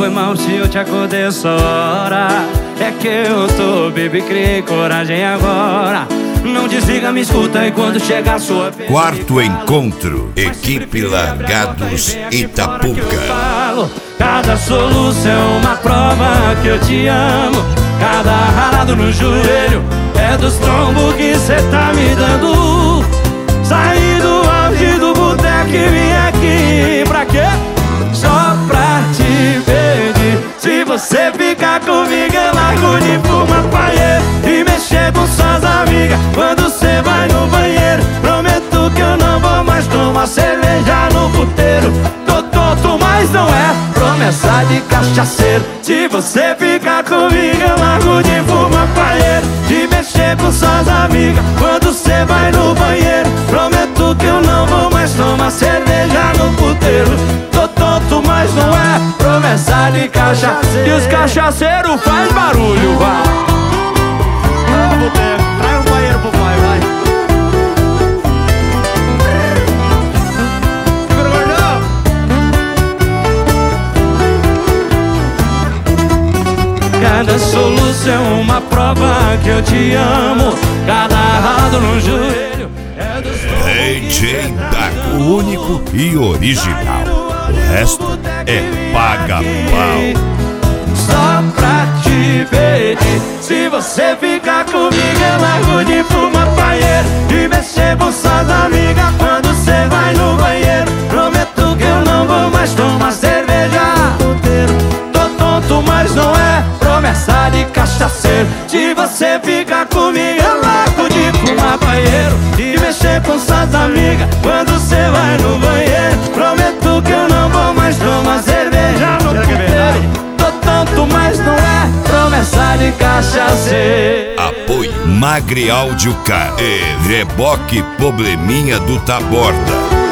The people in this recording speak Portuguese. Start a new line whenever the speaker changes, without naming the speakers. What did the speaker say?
Foi mal se eu te acordei essa hora. É que eu tô, baby, criei coragem agora. Não desliga, me escuta e quando chegar a sua vez.
Quarto encontro, equipe Largados Itapuca.
Cada solução é uma prova que eu te amo. Cada ralado no joelho é dos trombos que cê tá me dando. Saí do auge do boteco e vim aqui pra quê? Só pra te pedir. Se você ficar comigo eu largo de fumar paieiro e mexer com suas amigas quando cê vai no banheiro. Prometo que eu não vou mais tomar cerveja no puteiro. Tô tonto, mas não é promessa de cachaceiro. Se você ficar comigo eu largo de fumar paieiro de mexer com suas amigas quando cê vai no banheiro. Prometo que eu não vou mais tomar cerveja no puteiro. Tô tonto, mas não é promessa de cachaceiro. E os cachaceiros faz barulho, vai. Ô boteco, traz um banheiro pro pai, vai. Segura o gordão. Cada solução é uma prova que eu te amo. Cada rado no joelho é dos
DJ Dago, único e original. O resto é paga-pau.
Só pra te pedir. Se você ficar comigo eu largo de fumar paieiro e mexer com suas amigas quando cê vai no banheiro. Prometo que eu não vou mais tomar cerveja. Tô tonto, mas não é promessa de cachaceiro. Se você ficar comigo eu largo de fumar paieiro e mexer com suas amigas quando cê vai no banheiro. Prometo que eu não vou mais tomar cerveja no puteiro. Tô tonto, mas não é promessa de cachaceiro.
Apoio Magre Áudio Car e Reboque Probleminha do Taborda.